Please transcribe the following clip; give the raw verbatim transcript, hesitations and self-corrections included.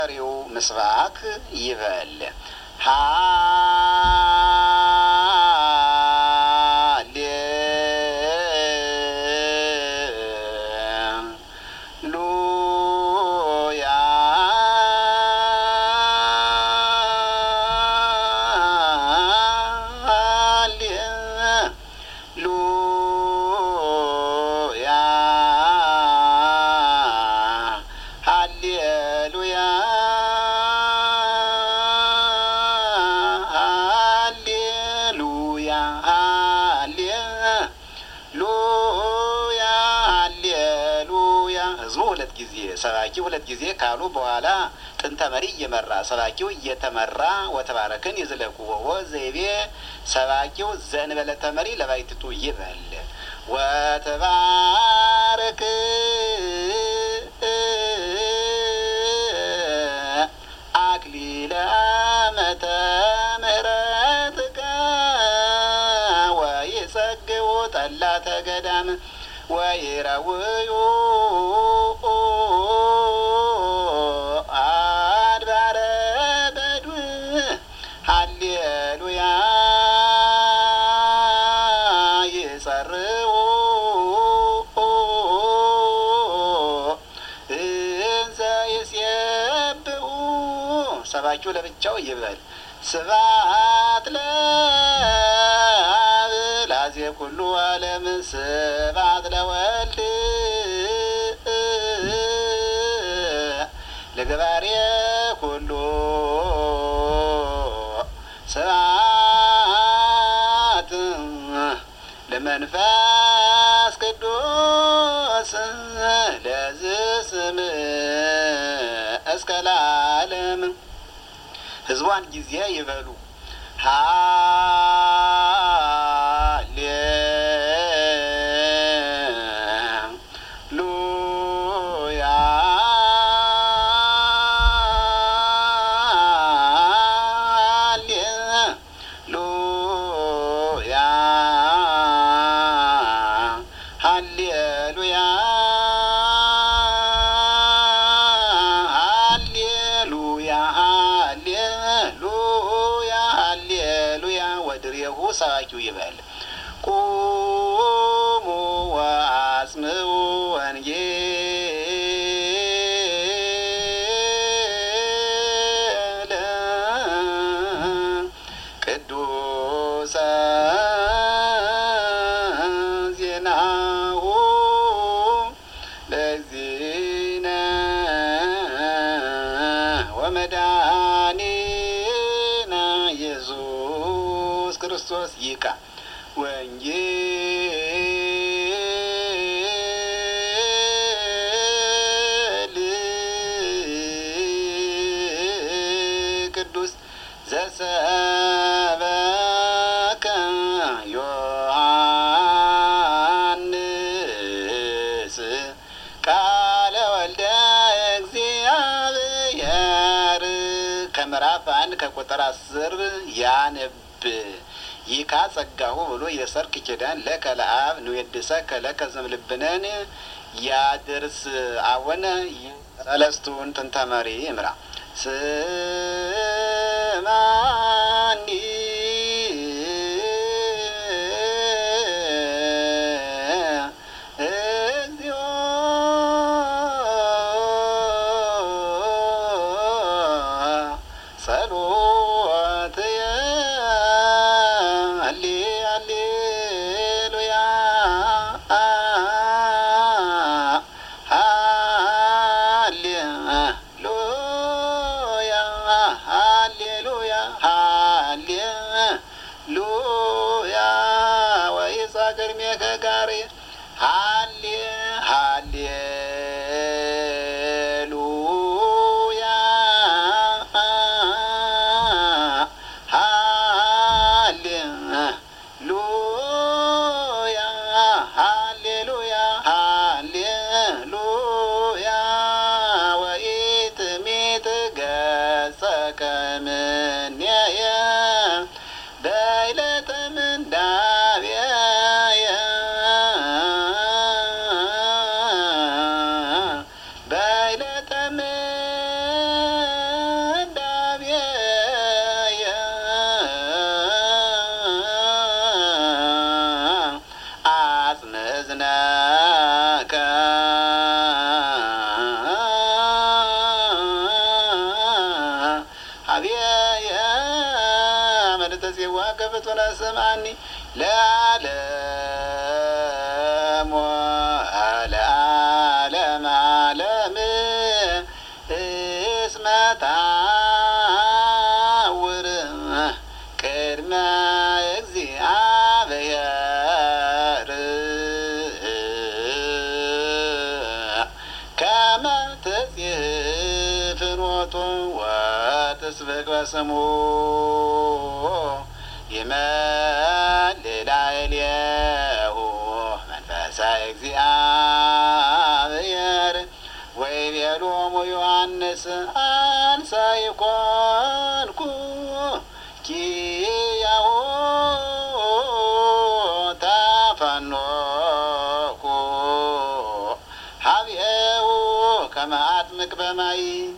ሪው ምስባክ ይበል ሃ ሁለት ጊዜ ሰባኪው ሁለት ጊዜ ካሉ በኋላ ጥንተ መሪ እየመራ ሰባኪው እየተመራ ወተባረክን ይዝለቁ ወዘይቤ ሰባኪው ዘንበለ ተመሪ ለባይትቱ ይበል ወተባረክ አክሊለ ዓመተ ምሕረትከ ወይጸግቡ ጠላተ ገዳም ወይረውዩ አድባረ በድው ሃሌሉያ ይጸርው እንዘ ይሴብሑ ሰባኪው ለብቻው ይበል ስብሐት ለአብ ለአዜ ኩሉ ዓለም ስብሐት ለወልድ ለገባሬ ኩሉ ስብሐት ለመንፈስ ቅዱስ ለዝስም እስከ ለዓለም ህዝቧን ጊዜ ይበሉ ሃሌሉያ ሃሌሉያ ሃሌሉያ ሃሌሉያ ሃሌሉያ ሃሌሉያ ወድሬሁ ሰባኪው ይበል ቁሙ ወአጽምዑ ወንጌለ ቅዱሰ ዜናሁ ለእግዚእነ ወመድኃኒነ ኢየሱስ ክርስቶስ ይካ ወንጌል ቅዱስ ዘሰበከ ዮሐንስ ቃለ ወልደ እግዚአብሔር ከምዕራፍ አንድ ከቁጥር አስር ያነብ ይካ ጸጋሁ ብሎ የሰርክ ኪዳን ለከ ለአብ ንዌድሰከ ለከ ዘምልብነን ያድርስ አወነ ሰለስቱን ጥንተ መሪ እምራ ስማኒ እግዚኦ ጸሎትየ ሃሌሉያ ሃሌሉያ ሃሌሉያ አብየ መልተሲዋ ከፍቱነ ስምዓኒ ለዓለም ለዓለም ዓለም እስመ ታውር ቅድመ እግዚአብሔር ከመ ትጽሕፍ ፍኖቱ ወትስብክ በስሙ ይመልእ ላዕሌሁ መንፈሰ እግዚአብሔር ወይቤሎሙ ዮሐንስ አንሰ ኢኮንኩ ኪያሁ ተፈኖኩ ሀቤሁ ከመ አጥምቅ በማይ